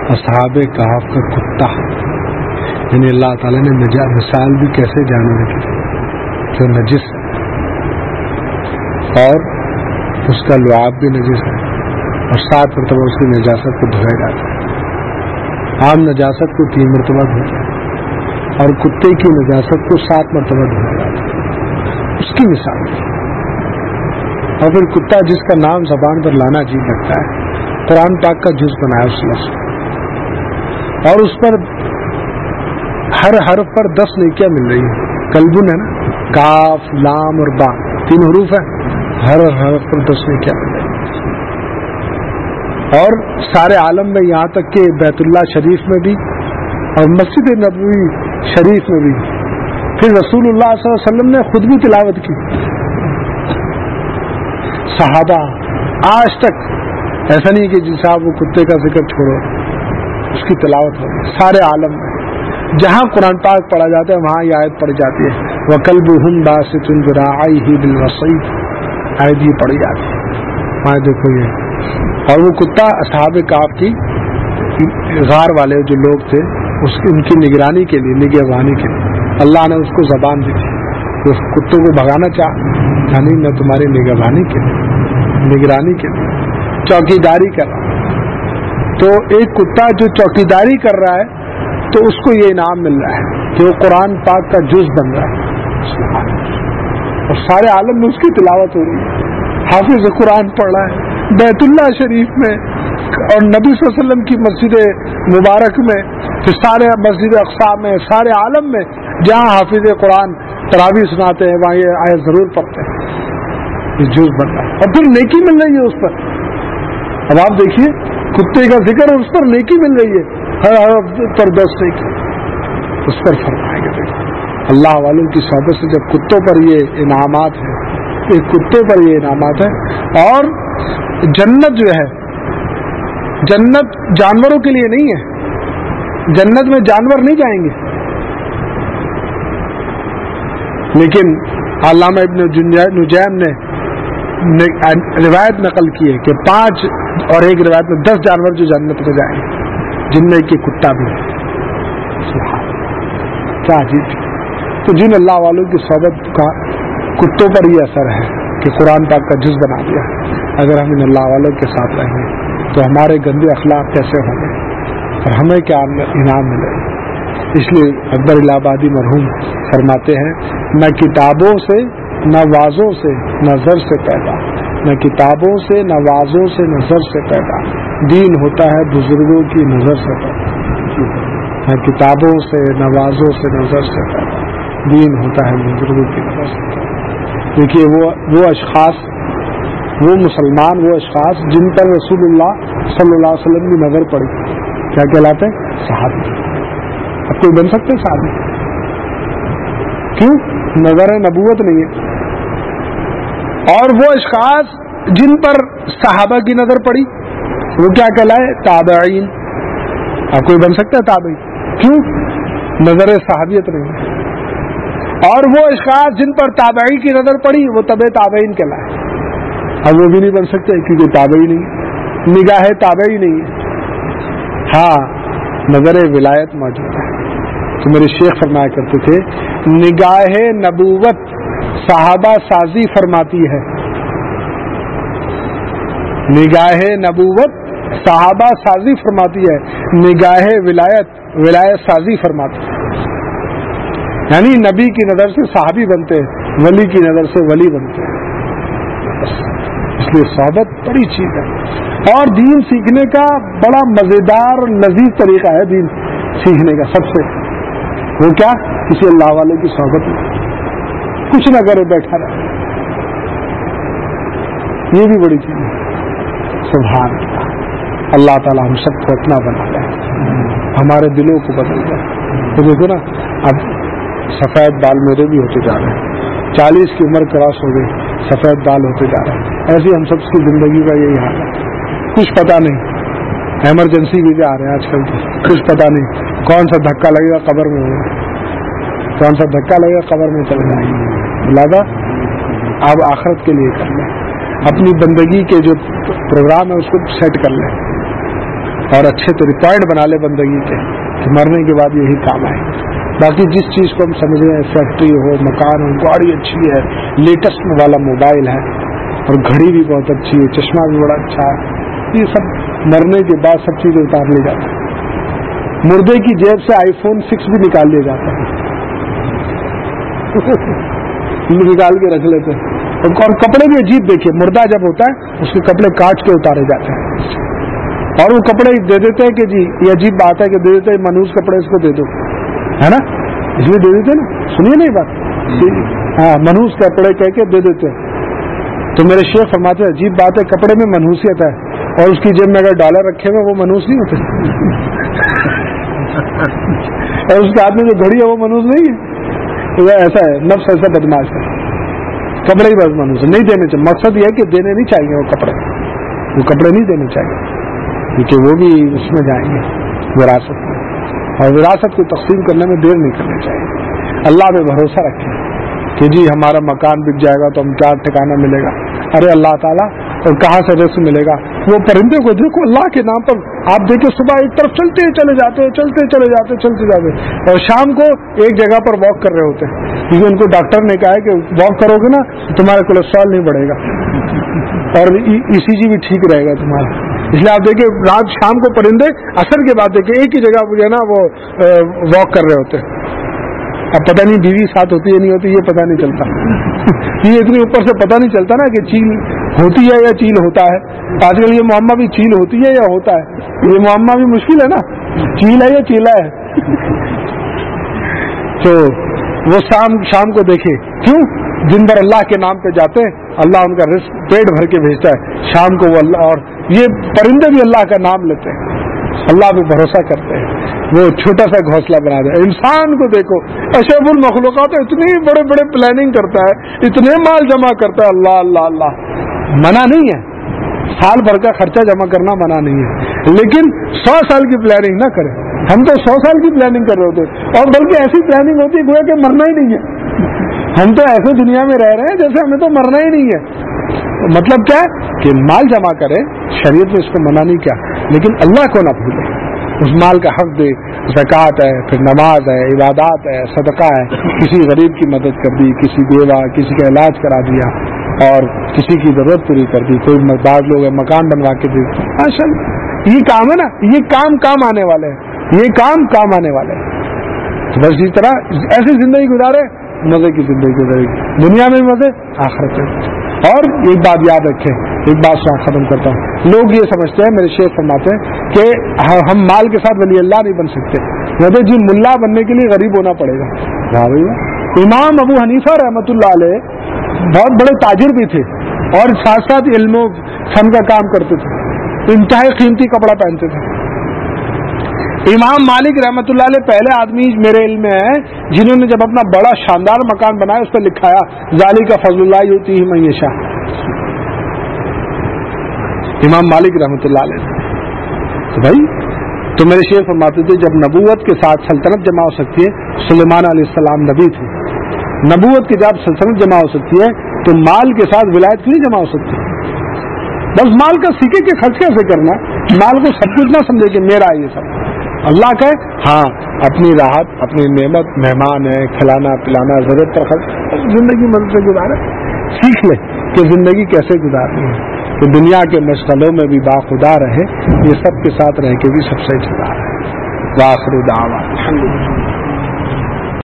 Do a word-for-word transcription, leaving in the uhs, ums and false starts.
اصحاب کہف کا کتا، یعنی اللہ تعالیٰ نے مثال بھی کیسے جانور کی کہ نجس ہے اور اس کا لعاب بھی نجس ہے اور سات مرتبہ اس کی نجاست کو دھویا جاتا ہے۔ عام نجاست کو تین مرتبہ دھوتا ہے اور کتے کی نجاست کو سات مرتبہ دھویا جاتا ہے، اس کی مثال۔ اور پھر کتا جس کا نام زبان پر لانا عجیب لگتا ہے، قرآن پاک کا جز بنایا اس لفظ اور اس پر ہر حرف پر دس نیکیاں مل رہی ہیں۔ کلبن ہے نا، کاف لام اور با تین حروف ہیں، ہر حرف پر دس نیکیاں مل رہی ہیں۔ اور سارے عالم میں یہاں تک کہ بیت اللہ شریف میں بھی اور مسجد نبوی شریف میں بھی، پھر رسول اللہ صلی اللہ علیہ وسلم نے خود بھی تلاوت کی، صحابہ آج تک ایسا نہیں کہ جی صاحب وہ کتے کا ذکر چھوڑو، اس کی تلاوت ہو رہی سارے عالم میں، جہاں قرآن پاک پڑھا جاتا ہے وہاں یہ آیت پڑھی جاتی ہے، وَكَلْبُهُمْ بَاسِطٌ ذِرَاعَيْهِ بِالْوَصِيدِ، آیت یہ پڑھی جاتی ہے وہاں دیکھو یہ۔ اور وہ کتا اصحاب کہف کی غار والے جو لوگ تھے اس ان کی نگرانی کے لیے، نگہبانی کے لیے اللہ نے اس کو زبان دی تھی، اس کتوں کو بھگانا چاہ نہیں، میں تمہاری نگہبانی کے لیے، نگرانی کے لیے چوکیداری کر رہا ہوں۔ تو ایک کتا جو چوکیداری کر رہا ہے تو اس کو یہ انعام مل رہا ہے کہ وہ قرآن پاک کا جز بن رہا ہے اور سارے عالم میں اس کی تلاوت ہو رہی ہے، حافظ قرآن پڑھ رہا ہے بیت اللہ شریف میں اور نبی صلی اللہ علیہ وسلم کی مسجد مبارک میں، پھر سارے مسجد اقصی میں، سارے عالم میں جہاں حافظ قرآن تراویح سناتے ہیں وہاں یہ آیت ضرور پڑھتے ہیں، یہ جز بن رہا ہے اور پھر نیکی مل رہی ہے اس پر۔ اب آپ دیکھیے کتے کا ذکر اور اس پر نیکی مل رہی ہے، ہر حرف پر دس نیکی اس پر فرمائیں گے۔ اللہ والوں کی صحبت سے جب کتوں پر یہ انعامات ہیں، یہ کتوں پر یہ انعامات ہیں، اور جنت جو ہے، جنت جانوروں کے لیے نہیں ہے، جنت میں جانور نہیں جائیں گے، لیکن علامہ ابن نجیم نے روایت نقل کی ہے کہ پانچ اور ایک روایت میں دس جانور جو جنت میں جائیں گے، جن میں کہ کتا بھی ہے۔ کیا عجیب! تو جن اللہ والوں کی صحبت کا کتوں پر یہ اثر ہے کہ قرآن پاک کا جز بنا دیا، اگر ہم ان اللہ والوں کے ساتھ رہیں گے تو ہمارے گندے اخلاق کیسے ہوں گے اور ہمیں کیا انعام ملے گا۔ اس لیے اکبر الہ آبادی مرحوم فرماتے ہیں، نہ کتابوں سے نہ وازوں سے نہ زر سے پیدا، نہ کتابوں سے نہ وازوں سے نہ زر سے پیدا، دین ہوتا ہے بزرگوں کی نظر سے پیدا، نہ کتابوں سے نہ وازوں سے نہ زر سے پیدا، دین ہوتا ہے بزرگوں کی نظر سے پیدا۔ دیکھیے وہ وہ اشخاص، وہ مسلمان، وہ اشخاص جن پر رسول اللہ صلی اللہ علیہ وسلم کی نظر پڑی، کیا کہلاتے ہیں؟ صحابی۔ اب کوئی بن سکتے صحابی؟ کیوں؟ نظر نبوت نہیں ہے۔ اور وہ اشخاص جن پر صحابہ کی نظر پڑی وہ کیا کہلائے؟ تابعین۔ اب کوئی بن سکتا ہے تابعی؟ کیوں؟ نظر صحابیت نہیں ہے۔ اور وہ اشخاص جن پر تابعی کی نظر پڑی وہ تبع تابعین کہلائے، اب وہ بھی نہیں بن سکتے کیونکہ تابعی نہیں ہے، نگاہ تابعی نہیں ہے۔ ہاں نظر ولایت موجود ہے۔ تو میرے شیخ فرمایا کرتے تھے، نگاہ نبوت صحابہ سازی فرماتی ہے، نگاہ نبوت صحابہ سازی فرماتی ہے، نگاہ ولایت ولایت سازی فرماتی ہے۔ یعنی نبی کی نظر سے صحابی بنتے ہیں، ولی کی نظر سے ولی بنتے ہیں۔ اس لیے صحبت بڑی چیز ہے اور دین سیکھنے کا بڑا مزیدار اور لذیذ طریقہ ہے دین سیکھنے کا۔ سب سے وہ کیا؟ کسی اللہ والے کی صحبت میں کچھ نہ کرے، بیٹھا رہے، یہ بھی بڑی چیز ہے۔ سبحان اللہ، اللہ تعالیٰ ہم سب کو اپنا بنا لے، ہمارے دلوں کو بدل دے۔ تو دیکھو نا، اب سفید بال میرے بھی ہوتے جا رہے ہیں، چالیس کی عمر کراس ہو گئی، سفید بال ہوتے جا رہے ہیں، ایسی ہم سب کی زندگی کا یہی حال ہے۔ کچھ پتہ نہیں، ایمرجنسی بھی آ رہے ہیں آج کل تو، کچھ پتہ نہیں کون سا دھکا لگے گا قبر میں، کون سا دھکا لگے گا قبر میں چل جائیں گے۔ لہٰذا آپ آخرت کے لیے کر لیں، اپنی بندگی کے جو پروگرام ہے اس کو سیٹ کر لیں، اور اچھے تو پوائنٹ بنا لے بندگی کے کہ مرنے کے بعد یہی کام آئے. باقی جس چیز کو ہم سمجھ رہے ہیں فیکٹری ہو, مکان ہو, گاڑی اچھی ہے, لیٹسٹ والا موبائل ہے اور گھڑی بھی بہت اچھی ہے, چشمہ بھی بڑا اچھا ہے, یہ سب مرنے کے بعد سب چیزیں اتار لی جاتی ہیں. مردے کی جیب سے آئی فون سکس بھی نکال لیا جاتا ہے نکال کے رکھ لیتے ہیں. اور کپڑے بھی عجیب دیکھیے, مردہ جب ہوتا ہے اس کے کپڑے کاٹ کے اتارے جاتے ہیں اور وہ کپڑے دے دیتے ہیں کہ جی یہ عجیب بات ہے کہ دے دیتے ہیں منوس کپڑے اس کو دے دو, ہے نا, اس لیے دے دیتے نا. سنیے نہیں بات, ہاں منوس کپڑے کہہ کے دے دیتے ہیں. تو میرے شیخ فرماتے ہیں عجیب بات ہے, کپڑے میں منحوسیت ہے اور اس کی جیب میں اگر ڈالر رکھے ہوئے وہ منحوس نہیں ہوتے اور اس کے ہاتھ میں جو گھڑی ہے وہ منحوس نہیں ہے. تو ایسا ہے, نفس ایسا بدماش ہے, کپڑے ہی بس منحوس ہے, نہیں دینے چاہیے. مقصد یہ ہے کہ دینے نہیں چاہیے وہ کپڑے, وہ کپڑے نہیں دینے چاہیے کیونکہ وہ بھی اس میں جائیں گے وراثت میں, اور وراثت کو تقسیم کرنے میں دیر نہیں کرنی چاہیے. اللہ پہ بھروسہ رکھیں کہ جی ہمارا مکان بک جائے گا تو ہم کیا ٹھکانا ملے گا. ارے اللہ تعالیٰ, اور کہاں سے رزق ملے گا. وہ پرندے کو دیکھو اللہ کے نام پر, آپ دیکھیں صبح ایک طرف چلتے چلے جاتے چلتے چلے جاتے چلتے جاتے اور شام کو ایک جگہ پر واک کر رہے ہوتے ہیں کیونکہ ان کو ڈاکٹر نے کہا ہے کہ واک کرو گے نا تمہارا کولیسٹرول نہیں بڑھے گا اور ای سی جی بھی ٹھیک رہے گا تمہارا. اس لیے آپ دیکھیں رات شام کو پرندے اثر کے بعد دیکھیں ایک ہی جگہ جو ہے نا وہ واک کر رہے ہوتے ہیں. اب پتہ نہیں بیوی ساتھ ہوتی ہے نہیں ہوتی یہ پتہ نہیں چلتا یہ اتنی اوپر سے پتہ نہیں چلتا نا کہ چیل ہوتی ہے یا چیل ہوتا ہے. آج کل یہ معمہ بھی چیل ہوتی ہے یا ہوتا ہے, یہ معمہ بھی مشکل ہے نا, چیل ہے یا چیلا ہے. تو وہ شام شام کو دیکھے کیوں دن بھر اللہ کے نام پہ جاتے ہیں, اللہ ان کا رزق پیٹ بھر کے بھیجتا ہے. شام کو وہ اللہ, اور یہ پرندے بھی اللہ کا نام لیتے ہیں, اللہ پہ بھروسہ کرتے ہیں, وہ چھوٹا سا گھونسلہ بنا دے. انسان کو دیکھو اشرف المخلوقات اتنی بڑے بڑے پلاننگ کرتا ہے, اتنے مال جمع کرتا ہے. اللہ اللہ اللہ, منع نہیں ہے, سال بھر کا خرچہ جمع کرنا منع نہیں ہے, لیکن سو سال کی پلاننگ نہ کرے. ہم تو سو سال کی پلاننگ کر رہے ہوتے اور بلکہ ایسی پلاننگ ہوتی ہے گویا کہ مرنا ہی نہیں ہے. ہم تو ایسے دنیا میں رہ رہے ہیں جیسے ہمیں تو مرنا ہی نہیں ہے. مطلب کیا کہ مال جمع کرے, شریعت میں اس کو منع نہیں کیا, لیکن اللہ کو نہ بھولے, اس مال کا حق دے. زکوٰۃ ہے, پھر نماز ہے, عبادات ہے, صدقہ ہے, کسی غریب کی مدد کر دی, کسی بیوہ کسی کا علاج کرا دیا اور کسی کی ضرورت پوری کر دی. کوئی بعض لوگ مکان بنوا کے دے, ماشاء اللہ یہ کام ہے نا, یہ کام کام آنے والے ہیں, یہ کام کام آنے والے ہیں. بس اسی طرح ایسی زندگی گزارے, مزے کی زندگی گزارے گی, دنیا میں بھی مزے, آخرت میں. اور ایک بات یاد رکھیں, ایک بات سے ختم کرتا ہوں. لوگ یہ سمجھتے ہیں, میرے شیخ فرماتے ہیں کہ ہم مال کے ساتھ ولی اللہ نہیں بن سکتے. کہتے جی ملا بننے کے لیے غریب ہونا پڑے گا. امام ابو حنیفہ رحمۃ اللہ علیہ بہت بڑے تاجر بھی تھے اور ساتھ ساتھ علم و فن کا کام کرتے تھے, انتہائی قیمتی کپڑا پہنتے تھے. امام مالک رحمۃ اللہ علیہ پہلے آدمی میرے علم میں ہے جنہوں نے جب اپنا بڑا شاندار مکان بنایا اس پہ لکھایا ذالک فضل اللہ یؤتیہ من یشاء. امام مالک رحمۃ اللہ علیہ. تو بھائی تو میرے شیخ فرماتے تھے جب نبوت کے ساتھ سلطنت جمع ہو سکتی ہے, سلیمان علیہ السلام نبی تھے, نبوت کی جب سلطنت جمع ہو سکتی ہے تو مال کے ساتھ ولایت کیوں جمع ہو سکتی ہے؟ بس مال کا سیکھے کہ خرچ کیسے کرنا, مال کو سب کچھ نہ سمجھے کہ میرا یہ سب اللہ کا ہے. ہاں اپنی راحت, اپنی نعمت, مہمان ہے, کھلانا پلانا, ضرورت پر خرچ, زندگی مدد سے گزارے. سیکھ لے کہ زندگی کیسے گزارنی ہے, کہ دنیا کے مشغلوں میں بھی باخدا رہے, یہ سب کے ساتھ رہ کے بھی سب سے اچھا ہے. وآخر دعوانا الحمدللہ.